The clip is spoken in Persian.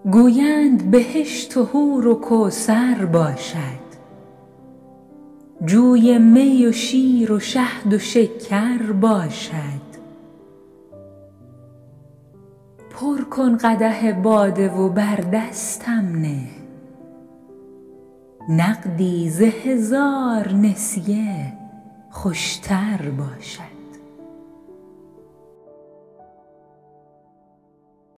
گویند بهشت و حور و کوثر باشد، جوی می و شیر و شهد و شکر باشد. پر کن قدح باده و بر دستم نه، نقدی ز 1000 نسیه خوشتر باشد.